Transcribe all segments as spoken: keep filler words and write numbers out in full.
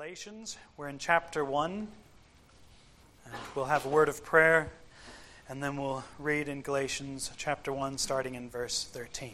Galatians. We're in chapter one, and we'll have a word of prayer, and then we'll read in Galatians chapter one, starting in verse thirteen.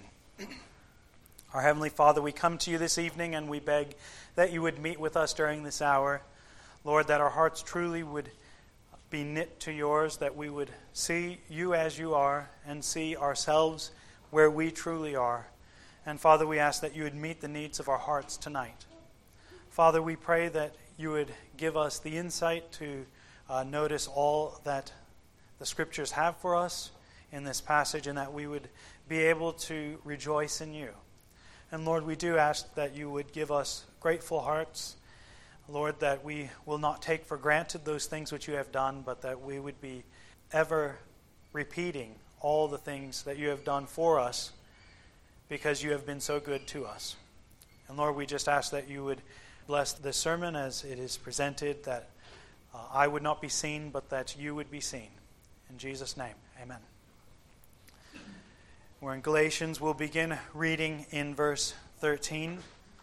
Our Heavenly Father, we come to you this evening, and we beg that you would meet with us during this hour. Lord, that our hearts truly would be knit to yours, that we would see you as you are, and see ourselves where we truly are. And Father, we ask that you would meet the needs of our hearts tonight. Father, we pray that you would give us the insight to uh, notice all that the Scriptures have for us in this passage, and that we would be able to rejoice in you. And Lord, we do ask that you would give us grateful hearts, Lord, that we will not take for granted those things which you have done, but that we would be ever repeating all the things that you have done for us because you have been so good to us. And Lord, we just ask that you would bless this sermon as it is presented, that uh, I would not be seen, but that you would be seen. In Jesus' name, amen. We're in Galatians. We'll begin reading in verse thirteen.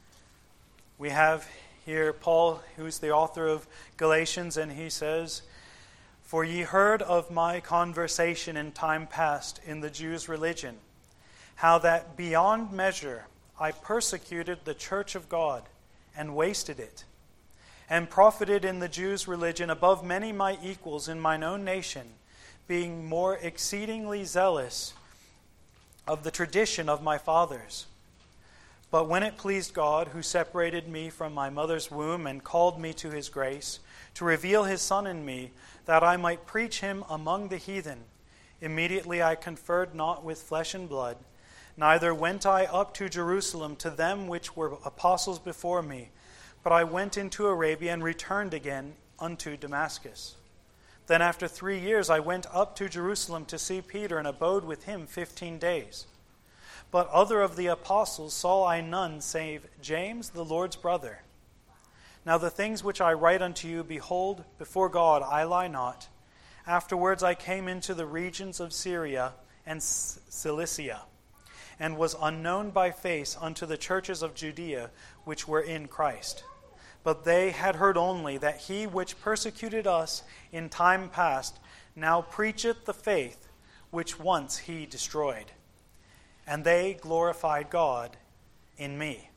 We have here Paul, who's the author of Galatians, and he says, "For ye heard of my conversation in time past in the Jews' religion, how that beyond measure I persecuted the church of God, and wasted it, and profited in the Jews' religion above many my equals in mine own nation, being more exceedingly zealous of the tradition of my fathers. But when it pleased God, who separated me from my mother's womb, and called me to his grace, to reveal his Son in me, that I might preach him among the heathen, immediately I conferred not with flesh and blood, neither went I up to Jerusalem to them which were apostles before me, but I went into Arabia and returned again unto Damascus. Then after three years I went up to Jerusalem to see Peter, and abode with him fifteen days. But other of the apostles saw I none save James, the Lord's brother. Now the things which I write unto you, behold, before God I lie not. Afterwards I came into the regions of Syria and Cilicia, and was unknown by face unto the churches of Judea which were in Christ. But they had heard only that he which persecuted us in time past now preacheth the faith which once he destroyed. And they glorified God in me."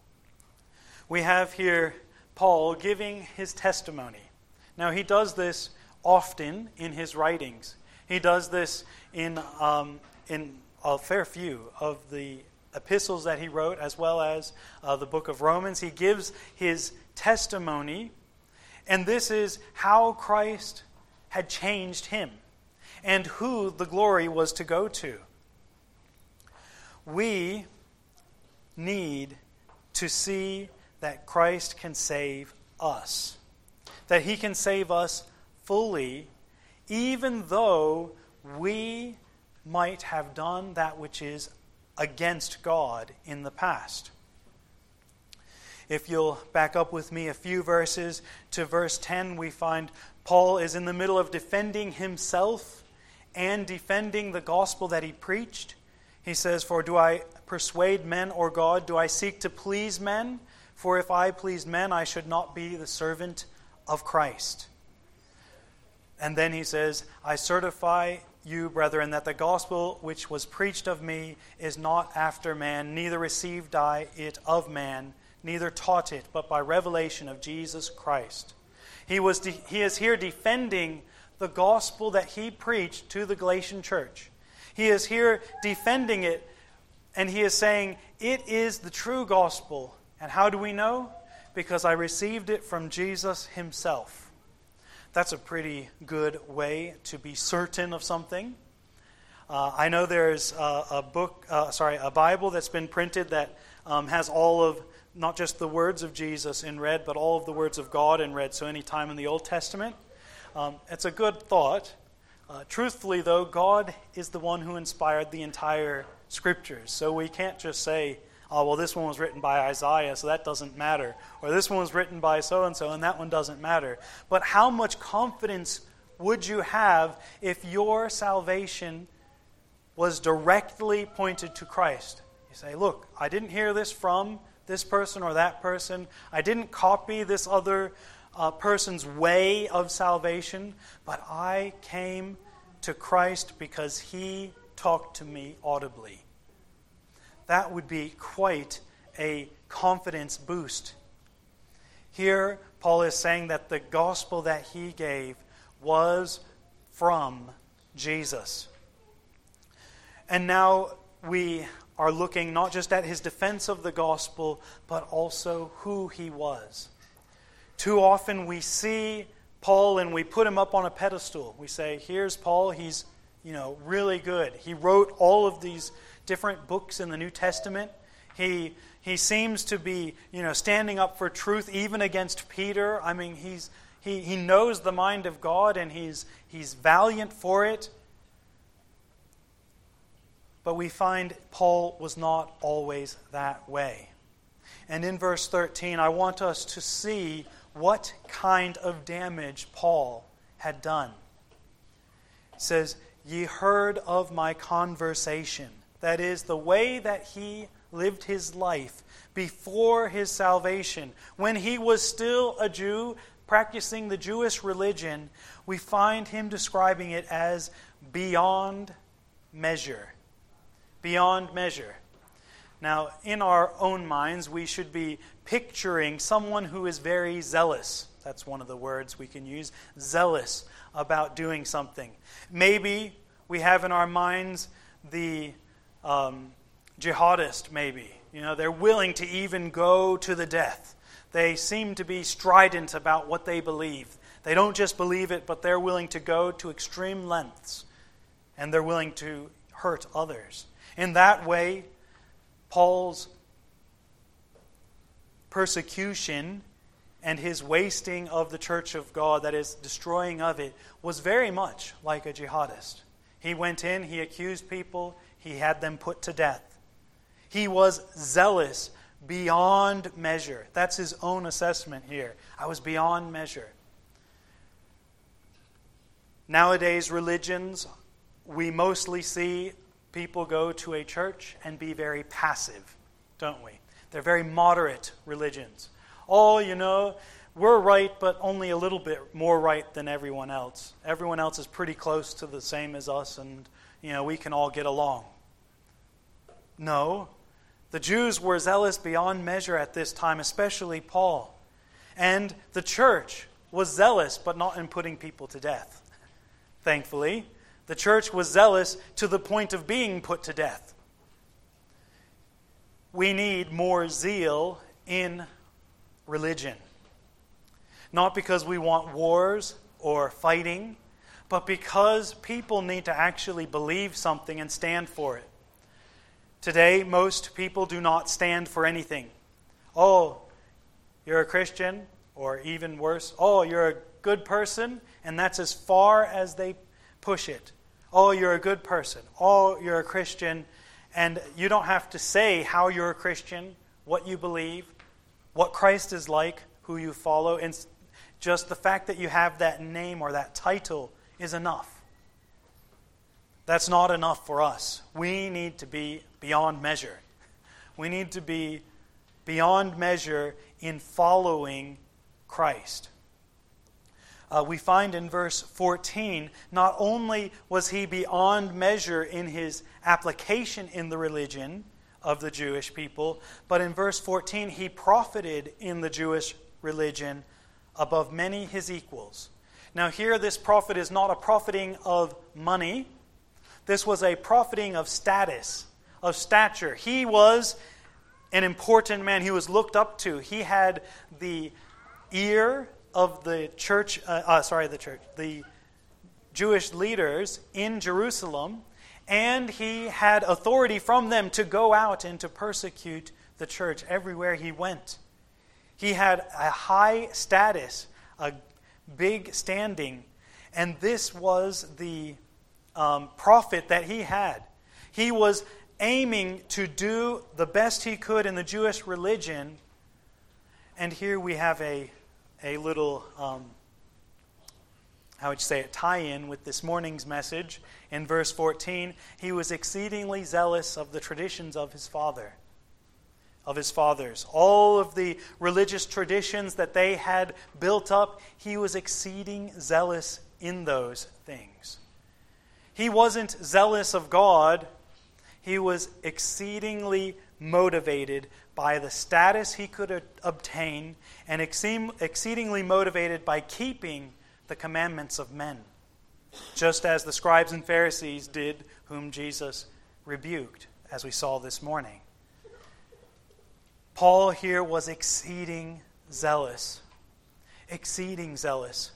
We have here Paul giving his testimony. Now he does this often in his writings. He does this in um, in a fair few of the epistles that he wrote, as well as uh, the book of Romans. He gives his testimony, and this is how Christ had changed him and who the glory was to go to. We need to see that Christ can save us, that he can save us fully, even though we might have done that which is against God in the past. If you'll back up with me a few verses to verse ten, we find Paul is in the middle of defending himself and defending the gospel that he preached. He says, "For do I persuade men or God? Do I seek to please men? For if I pleased men, I should not be the servant of Christ." And then he says, "I certify you, brethren, that the gospel which was preached of me is not after man, neither received I it of man, neither taught it, but by revelation of Jesus Christ." He was de- he is here defending the gospel that he preached to the Galatian church. He is here defending it, and he is saying, it is the true gospel. And how do we know? Because I received it from Jesus himself. That's a pretty good way to be certain of something. Uh, I know there's a, a book, uh, sorry, a Bible that's been printed that um, has all of, not just the words of Jesus in red, but all of the words of God in red. So any time in the Old Testament, um, it's a good thought. Uh, truthfully, though, God is the one who inspired the entire Scriptures. So we can't just say, oh, well, this one was written by Isaiah, so that doesn't matter. Or this one was written by so-and-so, and that one doesn't matter. But how much confidence would you have if your salvation was directly pointed to Christ? You say, look, I didn't hear this from this person or that person. I didn't copy this other uh, person's way of salvation, but I came to Christ because He talked to me audibly. That would be quite a confidence boost. Here, Paul is saying that the gospel that he gave was from Jesus. And now we are looking not just at his defense of the gospel, but also who he was. Too often we see Paul and we put him up on a pedestal. We say, here's Paul, he's, you know, really good. He wrote all of these different books in the New Testament. He he seems to be, you know, standing up for truth even against Peter. I mean, he's he he knows the mind of God and he's he's valiant for it. But we find Paul was not always that way. And in verse thirteen, I want us to see what kind of damage Paul had done. It says, "Ye heard of my conversation." That is, the way that he lived his life before his salvation. When he was still a Jew, practicing the Jewish religion, we find him describing it as beyond measure. Beyond measure. Now, in our own minds, we should be picturing someone who is very zealous. That's one of the words we can use. Zealous about doing something. Maybe we have in our minds the um, jihadist, maybe. You know, they're willing to even go to the death. They seem to be strident about what they believe. They don't just believe it, but they're willing to go to extreme lengths. And they're willing to hurt others. In that way, Paul's persecution and his wasting of the church of God, that is, destroying of it, was very much like a jihadist. He went in, he accused people, he had them put to death. He was zealous beyond measure. That's his own assessment here. I was beyond measure. Nowadays, religions, we mostly see people go to a church and be very passive, don't we? They're very moderate religions. Oh, you know, we're right, but only a little bit more right than everyone else. Everyone else is pretty close to the same as us, and, you know, we can all get along. No, the Jews were zealous beyond measure at this time, especially Paul. And the church was zealous, but not in putting people to death. Thankfully, the church was zealous to the point of being put to death. We need more zeal in religion. Not because we want wars or fighting, but because people need to actually believe something and stand for it. Today, most people do not stand for anything. Oh, you're a Christian, or even worse, oh, you're a good person, and that's as far as they push it. Oh, you're a good person. Oh, you're a Christian, and you don't have to say how you're a Christian, what you believe, what Christ is like, who you follow, and just the fact that you have that name or that title is enough. That's not enough for us. We need to be beyond measure. We need to be beyond measure in following Christ. Uh, we find in verse fourteen, not only was he beyond measure in his application in the religion of the Jewish people, but in verse fourteen, he profited in the Jewish religion above many his equals. Now here, this profit is not a profiting of money. This was a profiting of status, of stature. He was an important man. He was looked up to. He had the ear of the church, uh, uh, sorry, the church, the Jewish leaders in Jerusalem, and he had authority from them to go out and to persecute the church everywhere he went. He had a high status, a big standing, and this was the um, profit that he had. He was aiming to do the best he could in the Jewish religion, and here we have a a little, um, how would you say it, tie-in with this morning's message. In verse fourteen, he was exceedingly zealous of the traditions of his father. of his fathers. All of the religious traditions that they had built up, he was exceeding zealous in those things. He wasn't zealous of God. He was exceedingly motivated by the status he could obtain and exceedingly motivated by keeping the commandments of men, just as the scribes and Pharisees did, whom Jesus rebuked, as we saw this morning. Paul here was exceeding zealous. Exceeding zealous.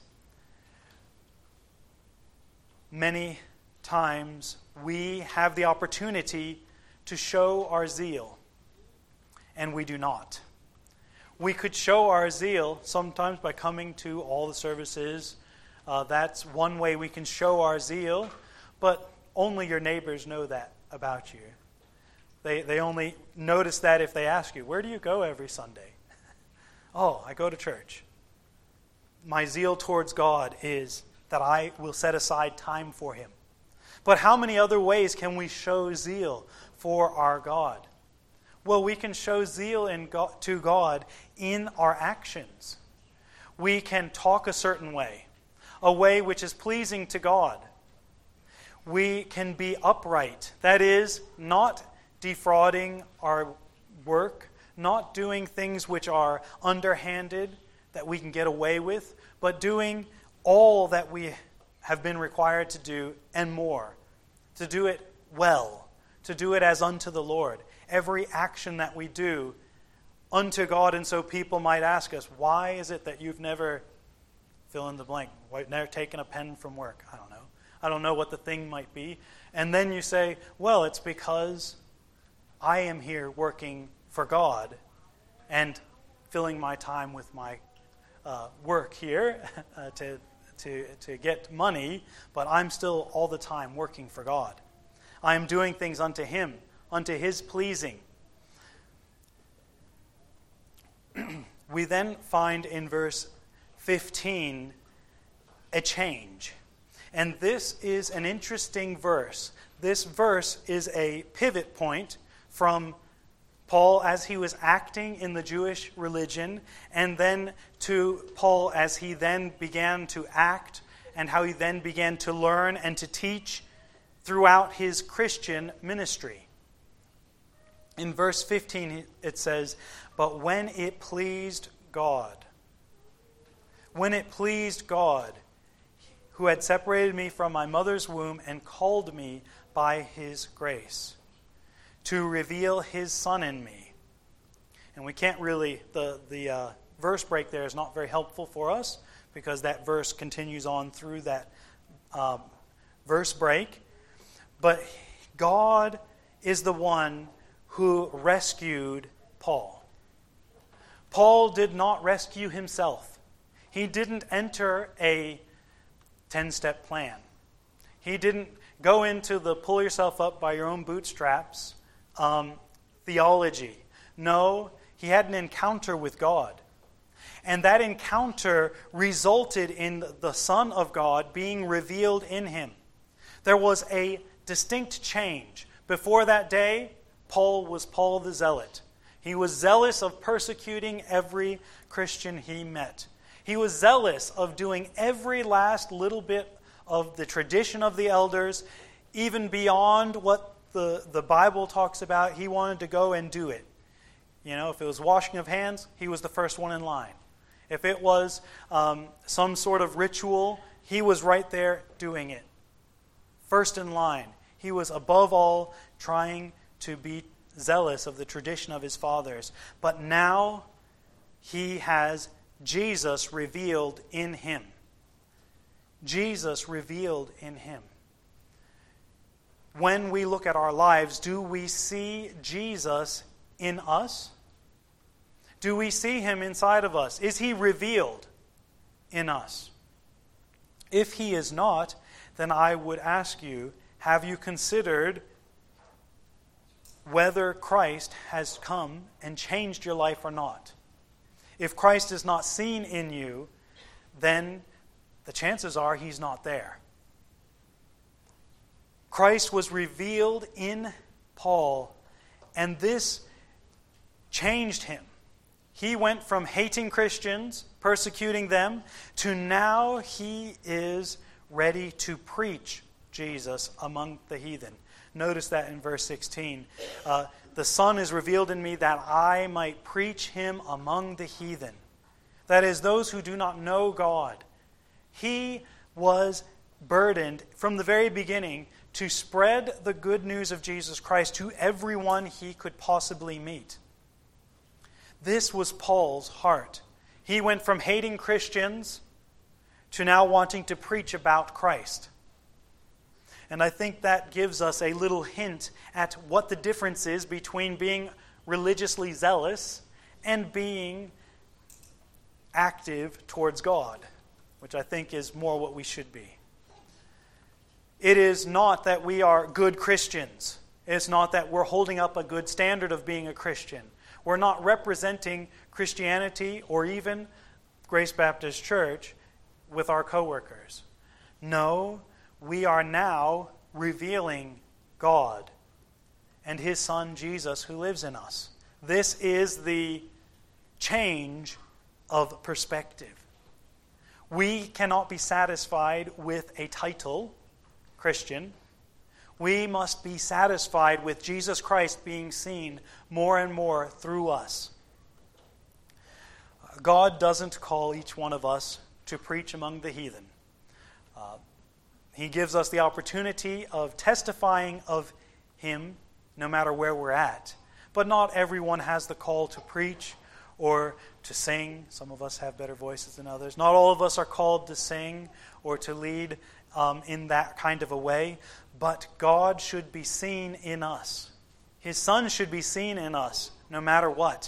Many times we have the opportunity to show our zeal, and we do not. We could show our zeal sometimes by coming to all the services. Uh, that's one way we can show our zeal, but only your neighbors know that about you. They they only notice that if they ask you, where do you go every Sunday? Oh, I go to church. My zeal towards God is that I will set aside time for Him. But how many other ways can we show zeal for our God? Well, we can show zeal in God, to God in our actions. We can talk a certain way, a way which is pleasing to God. We can be upright, that is, not defrauding our work, not doing things which are underhanded that we can get away with, but doing all that we have been required to do and more, to do it well, to do it as unto the Lord. Every action that we do unto God, and so people might ask us, why is it that you've never, fill in the blank, never taken a pen from work? I don't know. I don't know what the thing might be. And then you say, well, it's because I am here working for God and filling my time with my uh, work here uh, to, to, to get money, but I'm still all the time working for God. I am doing things unto Him, unto His pleasing. We then find in verse fifteen a change. And this is an interesting verse. This verse is a pivot point from Paul as he was acting in the Jewish religion, and then to Paul as he then began to act, and how he then began to learn and to teach throughout his Christian ministry. In verse fifteen it says, "But when it pleased God, when it pleased God, who had separated me from my mother's womb and called me by His grace, to reveal His Son in me." And we can't really, the, the uh, verse break there is not very helpful for us, because that verse continues on through that um, verse break. But God is the one who rescued Paul. Paul did not rescue himself. He didn't enter a ten-step plan. He didn't go into the pull yourself up by your own bootstraps um, theology. No, he had an encounter with God. And that encounter resulted in the Son of God being revealed in him. There was a distinct change. Before that day, Paul was Paul the Zealot. He was zealous of persecuting every Christian he met. He was zealous of doing every last little bit of the tradition of the elders, even beyond what the, the Bible talks about. He wanted to go and do it. You know, if it was washing of hands, he was the first one in line. If it was um, some sort of ritual, he was right there doing it. First in line. He was above all trying to be zealous of the tradition of his fathers. But now he has Jesus revealed in him. Jesus revealed in him. When we look at our lives, do we see Jesus in us? Do we see Him inside of us? Is He revealed in us? If He is not, then I would ask you, have you considered whether Christ has come and changed your life or not? If Christ is not seen in you, then the chances are He's not there. Christ was revealed in Paul, and this changed him. He went from hating Christians, persecuting them, to now he is ready to preach Jesus among the heathen. Notice that in verse sixteen. Uh, the Son is revealed in me that I might preach him among the heathen. That is, those who do not know God. He was burdened from the very beginning to spread the good news of Jesus Christ to everyone he could possibly meet. This was Paul's heart. He went from hating Christians to now wanting to preach about Christ. And I think that gives us a little hint at what the difference is between being religiously zealous and being active towards God, which I think is more what we should be. It is not that we are good Christians. It's not that we're holding up a good standard of being a Christian. We're not representing Christianity or even Grace Baptist Church with our coworkers. No, we are now revealing God and His Son Jesus who lives in us. This is the change of perspective. We cannot be satisfied with a title, Christian. We must be satisfied with Jesus Christ being seen more and more through us. God doesn't call each one of us to preach among the heathen. Uh, he gives us the opportunity of testifying of Him no matter where we're at. But not everyone has the call to preach or to sing. Some of us have better voices than others. Not all of us are called to sing or to lead um, in that kind of a way. But God should be seen in us. His Son should be seen in us, no matter what.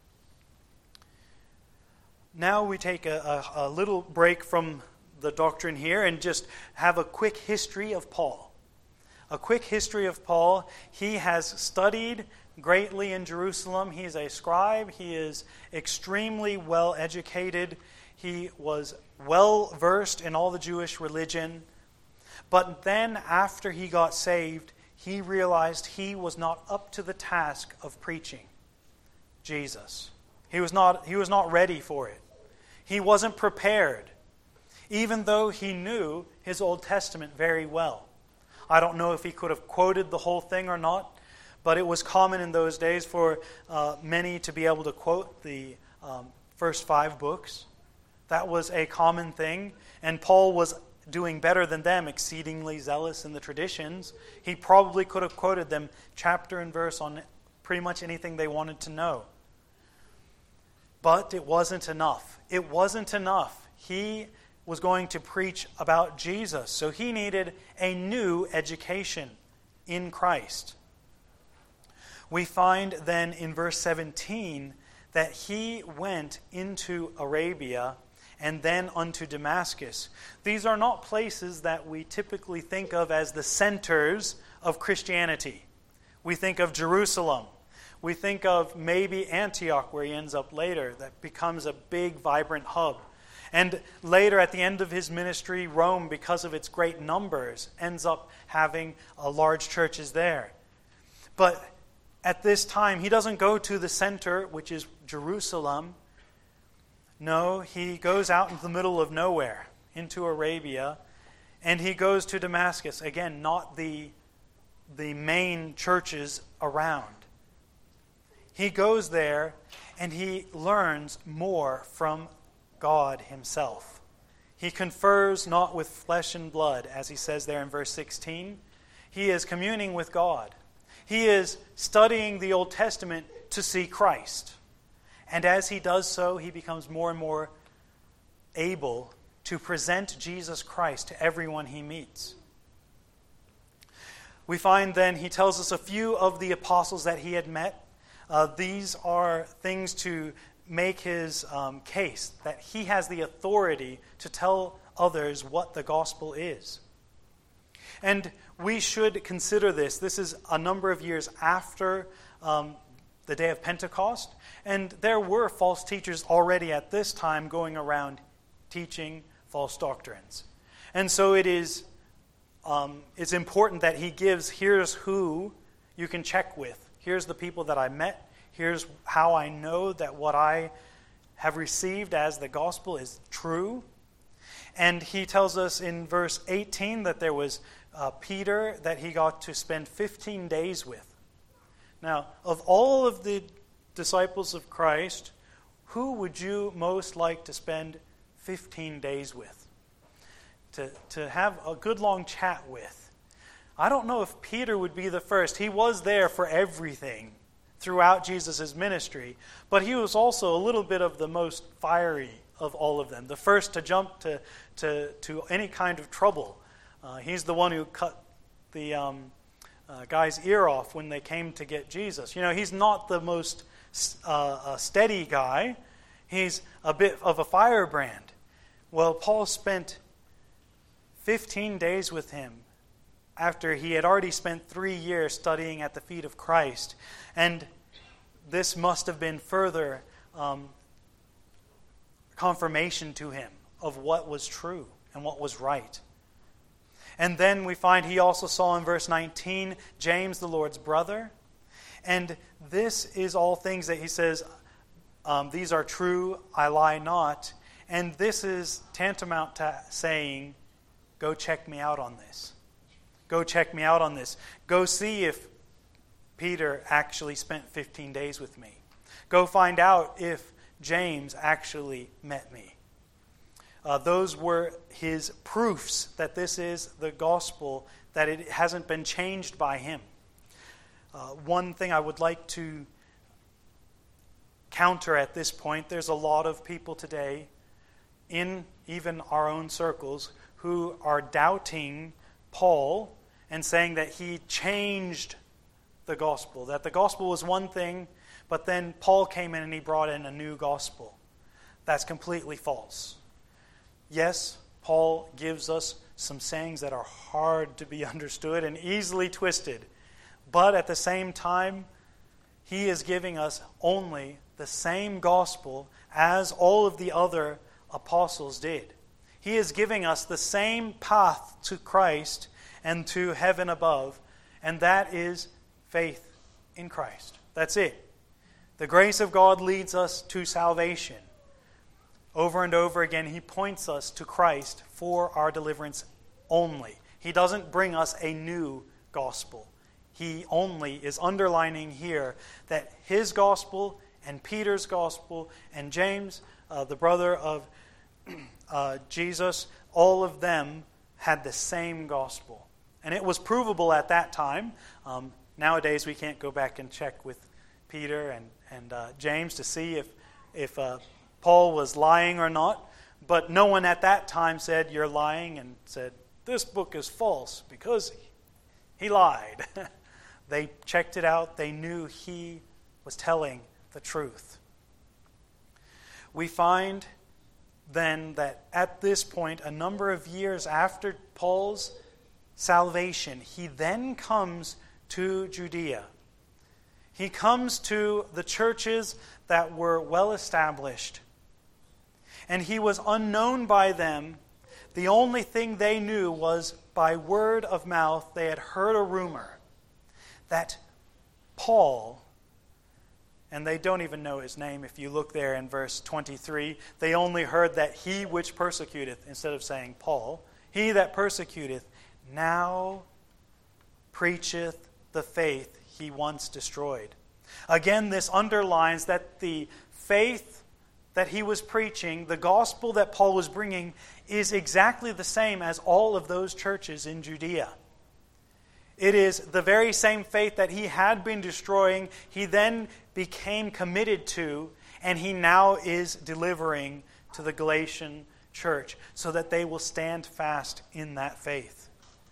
Now we take a, a, a little break from the doctrine here and just have a quick history of Paul. A quick history of Paul. He has studied greatly in Jerusalem. He is a scribe. He is extremely well educated. He was well versed in all the Jewish religion. But then after he got saved, he realized he was not up to the task of preaching Jesus. He was not, he was not ready for it. He wasn't prepared, even though he knew his Old Testament very well. I don't know if he could have quoted the whole thing or not, but it was common in those days for uh, many to be able to quote the um, first five books. That was a common thing, and Paul was doing better than them, exceedingly zealous in the traditions. He probably could have quoted them chapter and verse on pretty much anything they wanted to know. But it wasn't enough. It wasn't enough. He was going to preach about Jesus, so he needed a new education in Christ. We find then in verse seventeen that he went into Arabia and then unto Damascus. These are not places that we typically think of as the centers of Christianity. We think of Jerusalem. We think of maybe Antioch, where he ends up later, that becomes a big, vibrant hub. And later, at the end of his ministry, Rome, because of its great numbers, ends up having uh, large churches there. But at this time, he doesn't go to the center, which is Jerusalem. No, he goes out into the middle of nowhere, into Arabia, and he goes to Damascus. Again, not the, the main churches around. He goes there and he learns more from God himself. He confers not with flesh and blood, as he says there in verse sixteen. He is communing with God. He is studying the Old Testament to see Christ. And as he does so, he becomes more and more able to present Jesus Christ to everyone he meets. We find then he tells us a few of the apostles that he had met. Uh, these are things to make his um, case, that he has the authority to tell others what the gospel is. And we should consider this. This is a number of years after um, the day of Pentecost, and there were false teachers already at this time going around teaching false doctrines. And so it is um, it's important that he gives, here's who you can check with. Here's the people that I met. Here's how I know that what I have received as the gospel is true. And he tells us in verse eighteen that there was uh, Peter that he got to spend fifteen days with. Now, of all of the disciples of Christ, who would you most like to spend fifteen days with? To, to have a good long chat with? I don't know if Peter would be the first. He was there for everything throughout Jesus' ministry, but he was also a little bit of the most fiery of all of them, the first to jump to to, to any kind of trouble. Uh, he's the one who cut the um, uh, guy's ear off when they came to get Jesus. You know, he's not the most uh, uh, steady guy. He's a bit of a firebrand. Well, Paul spent fifteen days with him after he had already spent three years studying at the feet of Christ. And this must have been further um, confirmation to him of what was true and what was right. And then we find he also saw in verse nineteen James, the Lord's brother. And this is all things that he says, um, these are true, I lie not. And this is tantamount to saying, go check me out on this. Go check me out on this. Go see if Peter actually spent fifteen days with me. Go find out if James actually met me. Uh, those were his proofs that this is the gospel, that it hasn't been changed by him. Uh, one thing I would like to counter at this point, there's a lot of people today, in even our own circles, who are doubting Paul and saying that he changed the gospel, that the gospel was one thing, but then Paul came in and he brought in a new gospel. That's completely false. Yes, Paul gives us some sayings that are hard to be understood and easily twisted, but at the same time, he is giving us only the same gospel as all of the other apostles did. He is giving us the same path to Christ and to heaven above, and that is faith in Christ. That's it. The grace of God leads us to salvation. Over and over again, he points us to Christ for our deliverance only. He doesn't bring us a new gospel. He only is underlining here that his gospel and Peter's gospel and James, uh, the brother of uh, Jesus, all of them had the same gospel. And it was provable at that time. Um, nowadays, we can't go back and check with Peter and, and uh, James to see if, if uh, Paul was lying or not. But no one at that time said, you're lying, and said, this book is false because he lied. They checked it out. They knew he was telling the truth. We find then that at this point, a number of years after Paul's salvation, he then comes to Judea. He comes to the churches that were well established. And he was unknown by them. The only thing they knew was by word of mouth, they had heard a rumor that Paul, and they don't even know his name. If you look there in verse twenty-three, they only heard that he which persecuteth, instead of saying Paul, he that persecuteth now preacheth the faith he once destroyed. Again, this underlines that the faith that he was preaching, the gospel that Paul was bringing, is exactly the same as all of those churches in Judea. It is the very same faith that he had been destroying, he then became committed to, and he now is delivering to the Galatian church so that they will stand fast in that faith.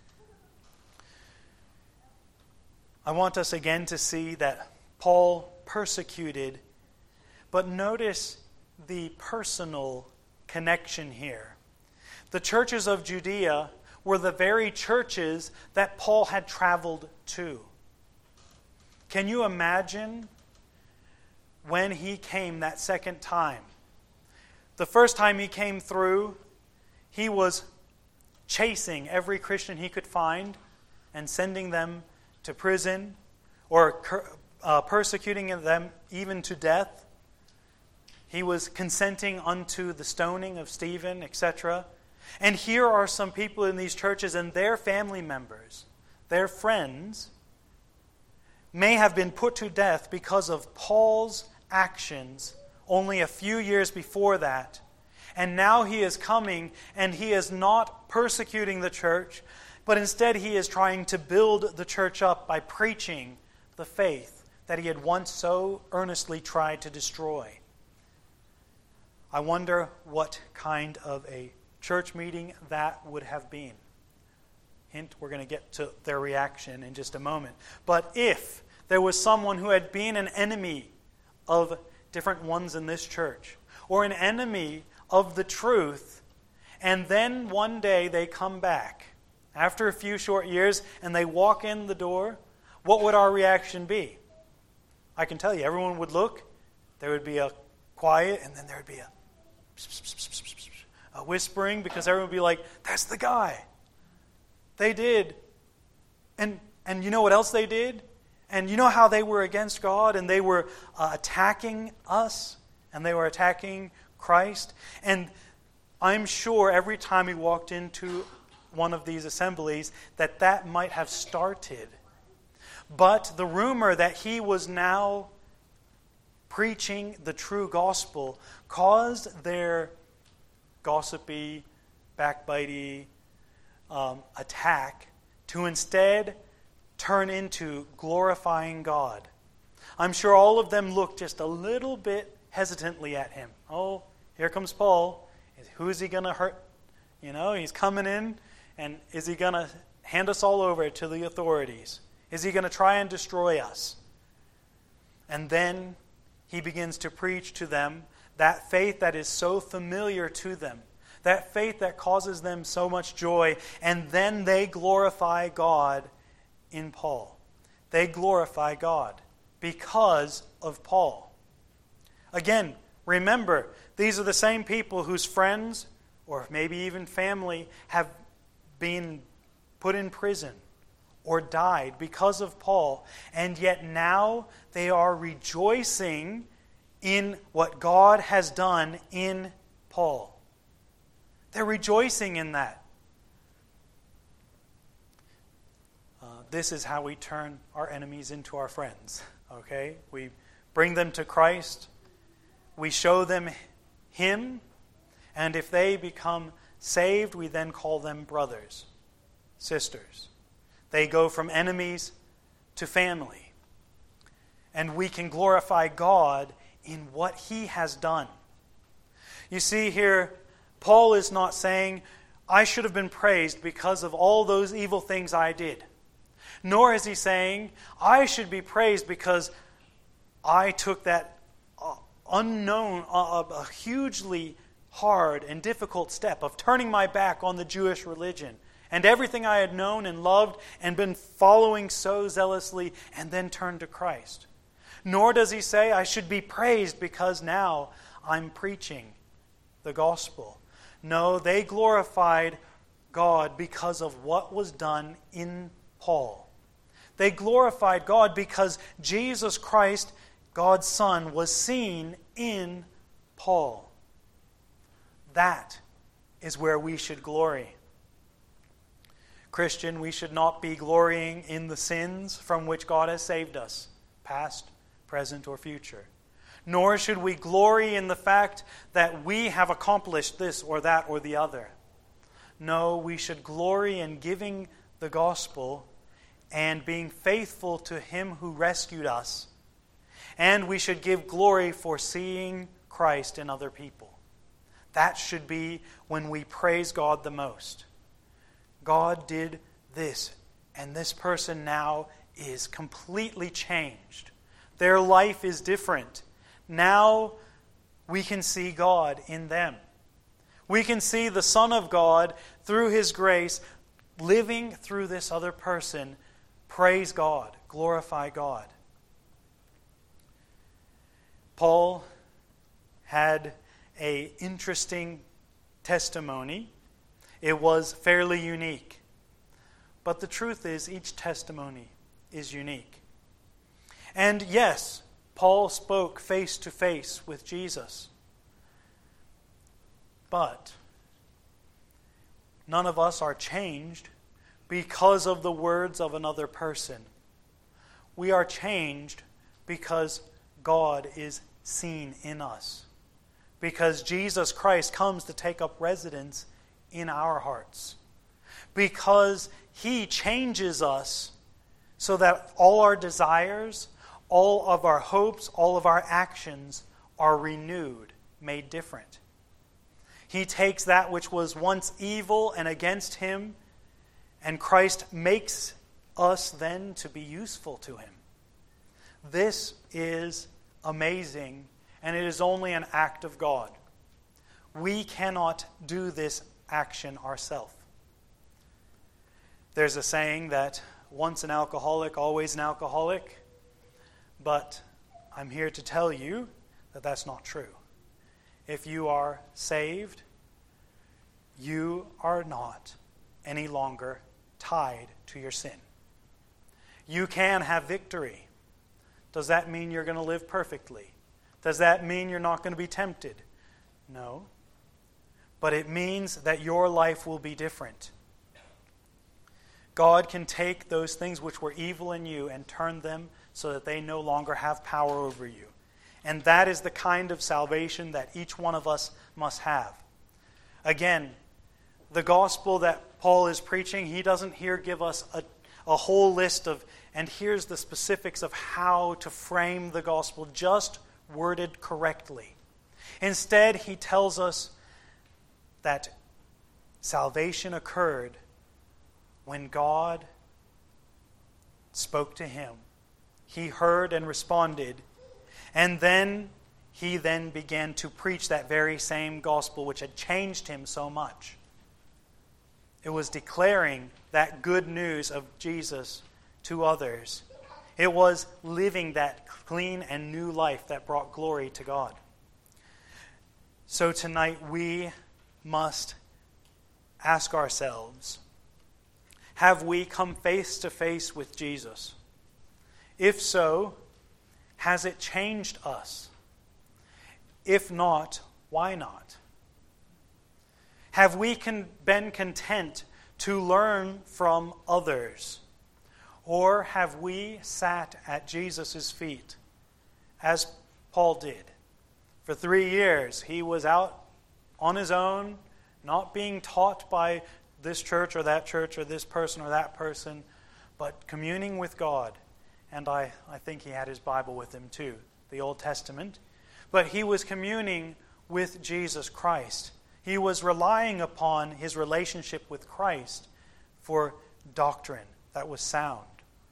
I want us again to see that Paul persecuted, but notice the personal connection here. The churches of Judea were the very churches that Paul had traveled to. Can you imagine when he came that second time? The first time he came through, he was chasing every Christian he could find and sending them to prison or uh, persecuting them even to death. He was consenting unto the stoning of Stephen, et cetera. And here are some people in these churches and their family members, their friends, may have been put to death because of Paul's actions only a few years before that. And now he is coming and he is not persecuting the church, but instead he is trying to build the church up by preaching the faith that he had once so earnestly tried to destroy. I wonder what kind of a church meeting that would have been. Hint, we're going to get to their reaction in just a moment. But if there was someone who had been an enemy of different ones in this church, or an enemy of the truth, and then one day they come back after a few short years and they walk in the door, what would our reaction be? I can tell you, everyone would look, there would be a quiet, and then there would be a, a whispering, because everyone would be like, that's the guy. They did. And and you know what else they did? And you know how they were against God, and they were uh, attacking us, and they were attacking Christ. And I'm sure every time he walked into one of these assemblies that that might have started. But the rumor that he was now preaching the true gospel caused their gossipy, backbitey um, attack to instead turn into glorifying God. I'm sure all of them looked just a little bit hesitantly at him. Oh, here comes Paul. Who is he going to hurt? You know, he's coming in, and is he going to hand us all over to the authorities? Is he going to try and destroy us? And then he begins to preach to them that faith that is so familiar to them, that faith that causes them so much joy, and then they glorify God in Paul. They glorify God because of Paul. Again, remember, these are the same people whose friends, or maybe even family, have been put in prison or died because of Paul, and yet now they are rejoicing in what God has done in Paul. They're rejoicing in that. Uh, this is how we turn our enemies into our friends. Okay? We bring them to Christ. We show them Him. And if they become saved, we then call them brothers, sisters. They go from enemies to family. And we can glorify God in what He has done. You see here, Paul is not saying, I should have been praised because of all those evil things I did. Nor is he saying, I should be praised because I took that uh, unknown, uh, a hugely hard and difficult step of turning my back on the Jewish religion and everything I had known and loved and been following so zealously, and then turned to Christ. Nor does he say, I should be praised because now I'm preaching the gospel. No, they glorified God because of what was done in Paul. They glorified God because Jesus Christ, God's Son, was seen in Paul. That is where we should glory. Christian, we should not be glorying in the sins from which God has saved us, past, present, or future. Nor should we glory in the fact that we have accomplished this or that or the other. No, we should glory in giving the gospel and being faithful to Him who rescued us. And we should give glory for seeing Christ in other people. That should be when we praise God the most. God did this, and this person now is completely changed. Their life is different. Now we can see God in them. We can see the Son of God through His grace living through this other person. Praise God, glorify God. Paul had an interesting testimony. It was fairly unique. But the truth is, each testimony is unique. And yes, Paul spoke face to face with Jesus. But none of us are changed because of the words of another person. We are changed because God is seen in us. Because Jesus Christ comes to take up residence in our hearts. Because He changes us so that all our desires, all of our hopes, all of our actions are renewed, made different. He takes that which was once evil and against Him, and Christ makes us then to be useful to Him. This is amazing, and it is only an act of God. We cannot do this action ourselves. There's a saying that once an alcoholic, always an alcoholic, but I'm here to tell you that that's not true. If you are saved, you are not any longer tied to your sin. You can have victory. Does that mean you're going to live perfectly? Does that mean you're not going to be tempted? No. But it means that your life will be different. God can take those things which were evil in you and turn them so that they no longer have power over you. And that is the kind of salvation that each one of us must have. Again, the gospel that Paul is preaching, he doesn't here give us a, a whole list of, and here's the specifics of how to frame the gospel, just worded correctly. Instead, he tells us that salvation occurred when God spoke to him. He heard and responded, and then he then began to preach that very same gospel which had changed him so much. It was declaring that good news of Jesus to others. It was living that clean and new life that brought glory to God. So tonight we must ask ourselves, have we come face to face with Jesus? If so, has it changed us? If not, why not? Have we con- been content to learn from others? Or have we sat at Jesus' feet, as Paul did? For three years, he was out on his own, not being taught by this church or that church or this person or that person, but communing with God. And I, I think he had his Bible with him too, the Old Testament. But he was communing with Jesus Christ. He was relying upon his relationship with Christ for doctrine that was sound.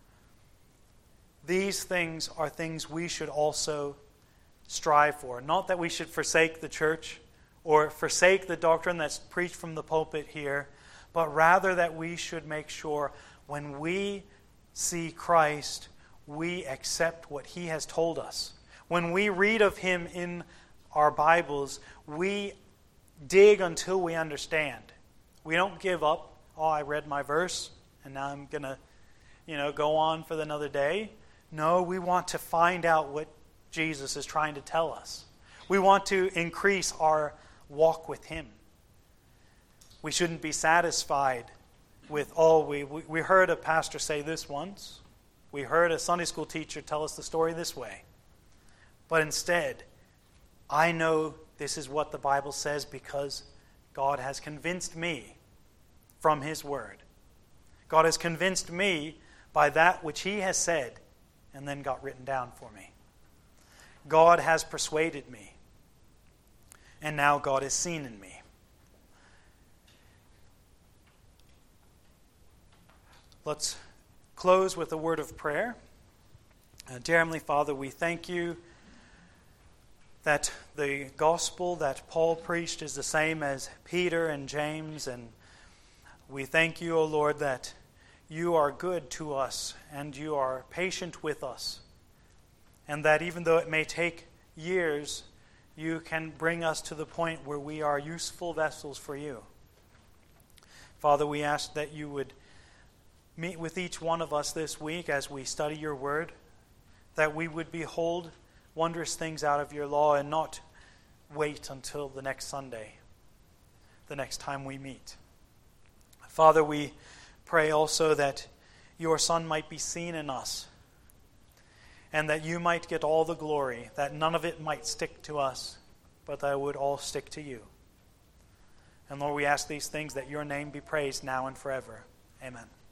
These things are things we should also strive for. Not that we should forsake the church or forsake the doctrine that's preached from the pulpit here, but rather that we should make sure when we see Christ, we accept what he has told us. When we read of him in our Bibles, we dig until we understand. We don't give up. Oh, I read my verse, and now I'm going to, you know, go on for another day. No, we want to find out what Jesus is trying to tell us. We want to increase our walk with him. We shouldn't be satisfied with, oh, we, we, we heard a pastor say this once. We heard a Sunday school teacher tell us the story this way. But instead, I know this is what the Bible says because God has convinced me from his word. God has convinced me by that which he has said and then got written down for me. God has persuaded me. And now God is seen in me. Let's close with a word of prayer. Uh, dear Heavenly Father, we thank you that the gospel that Paul preached is the same as Peter and James, and we thank you, O Lord, that you are good to us and you are patient with us, and that even though it may take years, you can bring us to the point where we are useful vessels for you. Father, we ask that you would meet with each one of us this week as we study your word, that we would behold wondrous things out of your law and not wait until the next Sunday, the next time we meet. Father, we pray also that your Son might be seen in us, and that you might get all the glory, that none of it might stick to us, but that it would all stick to you. And Lord, we ask these things that your name be praised now and forever. Amen.